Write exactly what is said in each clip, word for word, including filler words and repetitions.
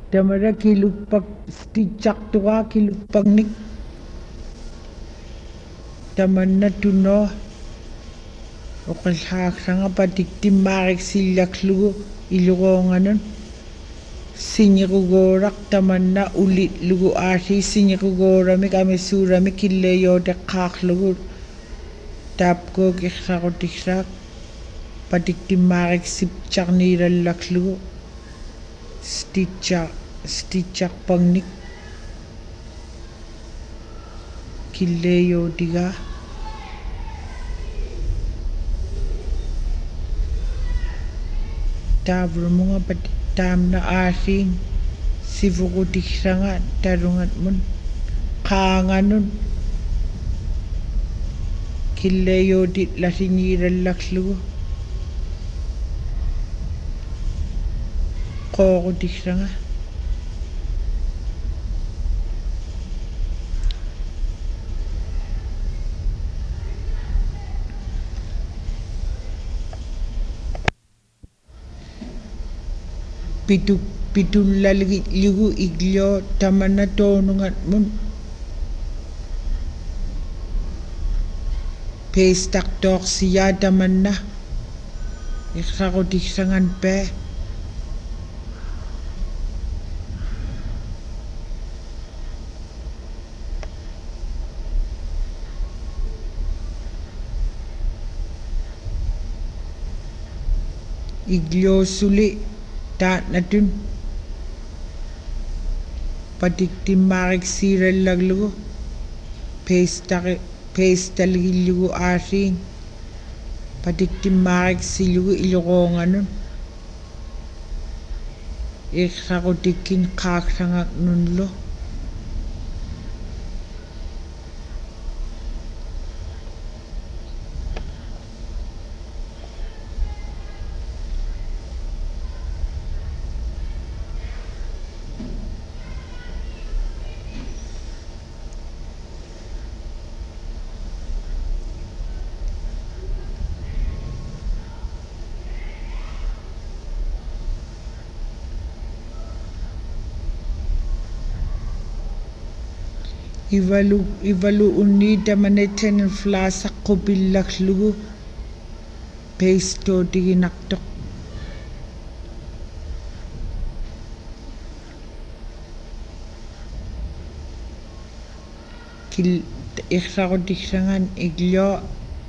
Tamara kilupag stichak tuwa kilupag nik. Tamanna tuno. Okalhak sanga patiktim marik silyak lugu ilugonganon. Sinyarugorak tamanna ulit lugu ashi sinyarugorami kamisurami killeyo de kak lugu. Tapko kiksakotiksak. Patiktim marik sipchak niralak lugu. Stichak. Stichak pangnik killeyo diga tabrumunga pati tamna asing sivukutik sanga tarungat mun kanganun killeyo dit lasiniralak lugu kokutik sanga pitu pitullalgi ligu iglio tamana tonungat mun pestak tok siya tamanna iksakotik sangan pe iglio suli ta natun patiktim marik siral laglugo pestak pestalgi lugu asing patiktim marik silugu ilugonganun iksakotikin kak sangak nunlo Ivalu ivalu unita maneten flasa kopilak lugu pesto diginaktok kil iksakotik sangan iglio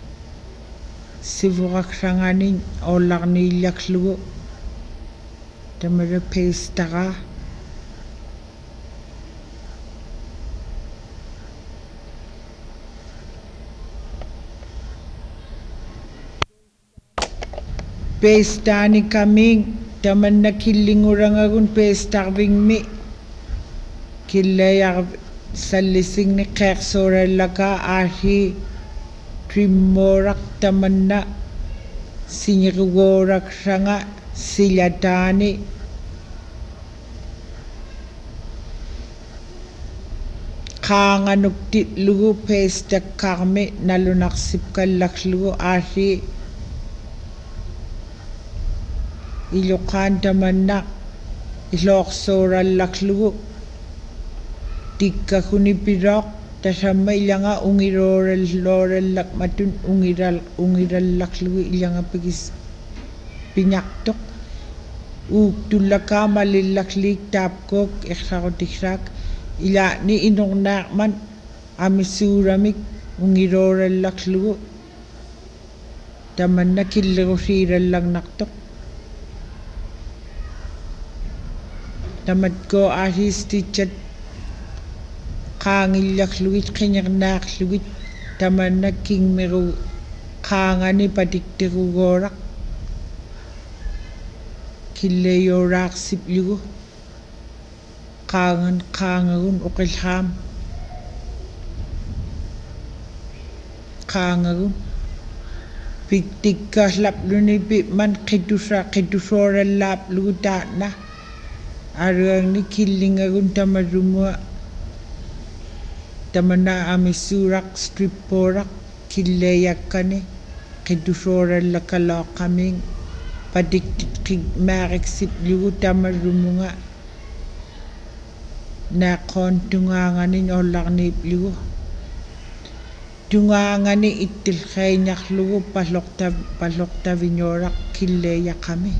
sivurak sanganin olaknilak lugu tamara pestaka pesta ni kaming taman na kilingurangagun pesta wingmi kilaya salising ni keksora laka ahi trimorak taman na sinyagorak sanga silatani kanganuktit lugu pesta karmi nalunaksip kalak lugu ahi ilukan tamanna ilok soral laklugu tikka kunipirok tasama ilanga ungiroral loral lakmatun ungiral ungiral laklugu ilanga pagis pinyaktok uktulaka malilaklik tapkok eksakotiksak ila ni inong nakman amisuramik ungiroral laklugu tamanna kilirosiral lang naktok tamat ko ahis tichat kangilyak luwit kanyak nak luwit taman na king meru kangani patiktiru gorak kileyo rak sip lugu kangan kangarun ukilham kangarun piktika lap lunipi man kitusra kitusora lap lugu ta na arang ni kilingagun tamarumua tamana amisurak striporak kileyakane kidusora lakala kaming padik marik sip lugu tamarumunga naqon tungangani ollarniiplugu tungangani ittilxeeñarlugu pallorta pallortaviñooraq killeeyaqami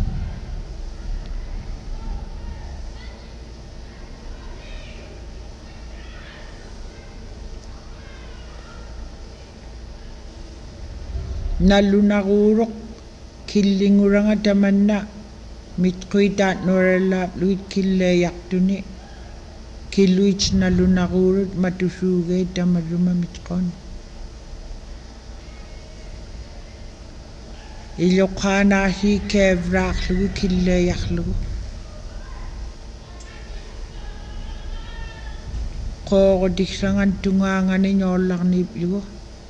nallunaruuruq killinguranga tamanna mitquitaat nuarallaapluit killeeyartuni killuit nallunaruurut matusuugee tamaluma mitqon iloqaanaarli keevraarlugu killeeyarlugu qoorutiksangan tungaangani ñoollarniiplugu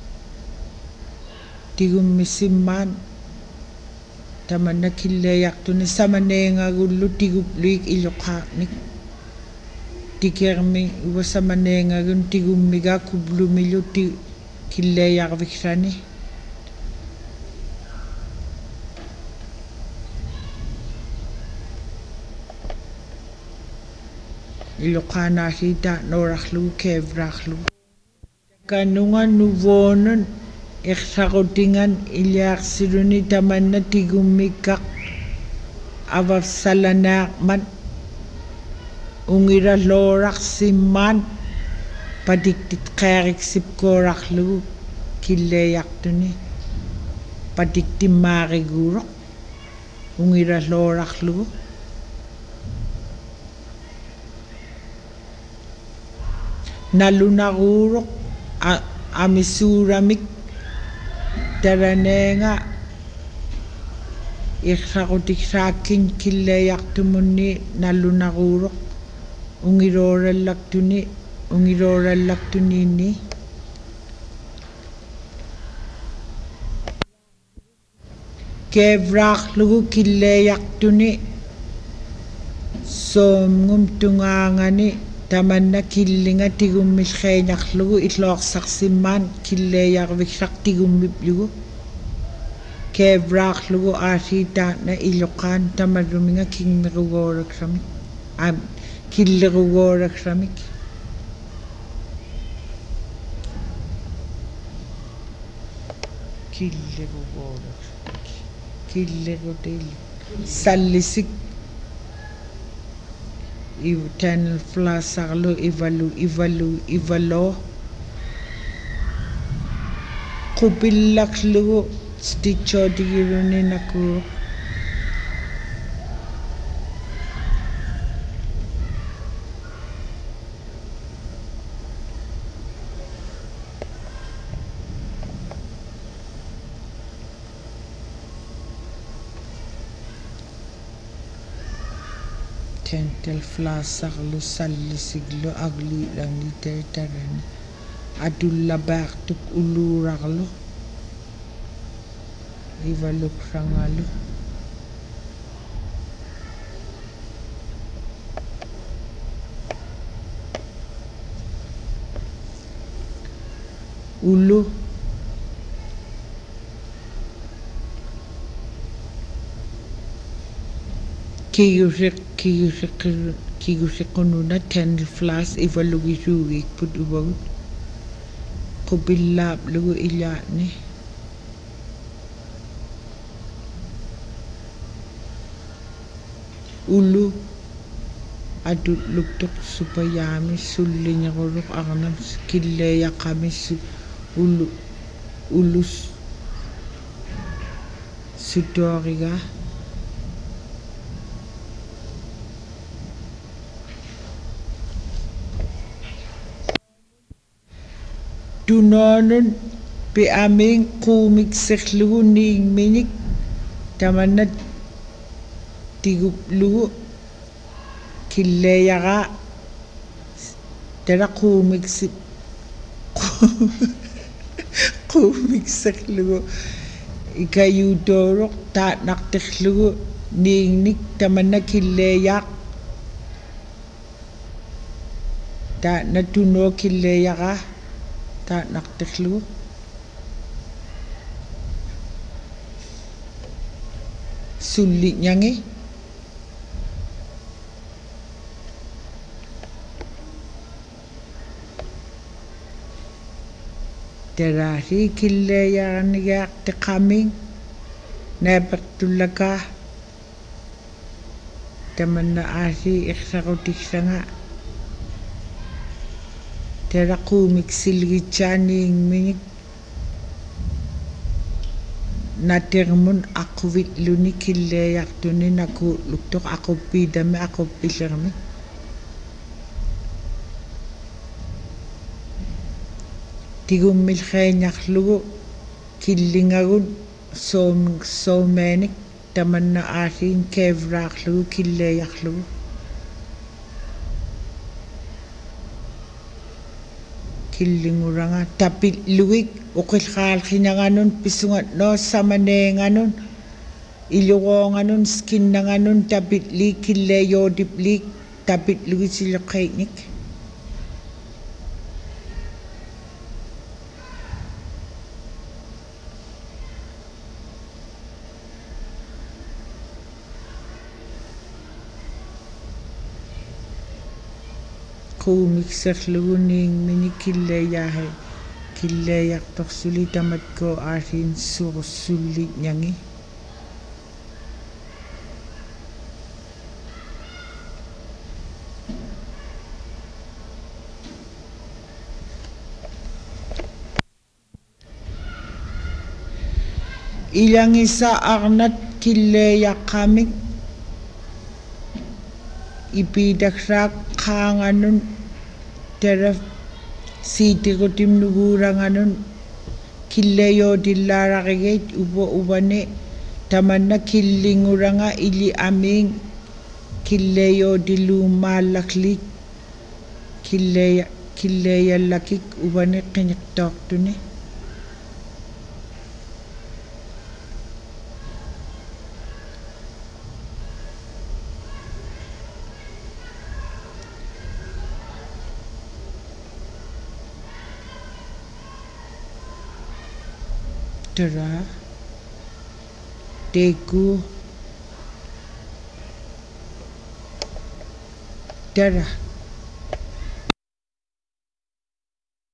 tigummissimmaan tamanna killeeyartuni samaneengarullu tigupluik iloqaarnik tikermi uwa samaneengarun tigummiga kublumillu ti killeeyarviksani iloqaanaarli taanoorarlugu keevraarlugu kanungan nuvoonun iqsaqutingan iliarsiluni tamanna tigummikkaq avavsalanaaqman ungiralloorarsimmaan patiktit qeeriksipkoorarlugu killeeyartuni patiktimmaariguuroq ungiralloorarlugu nallunaruuroq amisuuramik taraneenga iqsaqutiksaakkin killeeyartumunni nallunaruuroq ungiroorallaqtuni ungiroorallaqtuniinni keevraarlugu killeeyartuni soomngum tungaangani tamanna killinga tigummillxeeñarlugu illoorsarsimmaan killeeyarviksaq tigummiplugu keevraarlugu aasiitaatna iloqaan tamaruminga kingmirugooraqsamik am killerugooraqsamik killerugooraqsamik killerutil sallisik iutan flasarlo ivalu ivalu ivalo qupillaqlugu stichootigiruni nakuuruq tentel flasarlu sallisiglu agliilangi tertarani adullabaartuk uluurarlu ivaluqrangalu ulu kiyusik kiyusik kiyusiqununa tentel flas ivalugisuugiikput uvagut qupillaaplugu ilaani ulu adulluktuq supayaami sulliñeruruq arnam killeeyaqami ulu ulus sutooriga tunoonun pi'amiin quumiksirlugu niingmiñik tamanna tiguplugu killeeyaraa tara quumiksip quumiksirlugu ikayuutooruq taatnartirlugu niingnik tamanna killeeyaaq taatna tunoo killeeyaraa taatnartirlugu sulliñangi terasi kille yaanigaaq teqaming naapertullaka tamanna aasi iqsaqutiksanga teraquumik silgitsaaniingminik natermun aquvilluni killeeyartuni nakuulluktoq aquppiidami aquppillermi tigummilxeeñarlugu killingagun soom soomeenik tamanna aasiin keevraarlugu killeeyarlugu killinguranga tapillugik uqillqaalqinanganun pisungat noossamaneenganun ilugoonganun skinnanganun tapilliik killeeyoodipliik tapillugisiloqeitnik quumikserluguniingmini killeeyaahe killeeyartorsuli tamatko aasiin suursulliñangi ilangisa arnat killeeyaqqamik ipiidaksraaq qaanganun teraf siitigutimnuguuranganun killeeyoodillaararigeit upo uvane tamanna killinguranga ili amiing killeeyoodilluummaallaklik killeeya killeeyallakik uvane qiniqtoortuni tera teku tera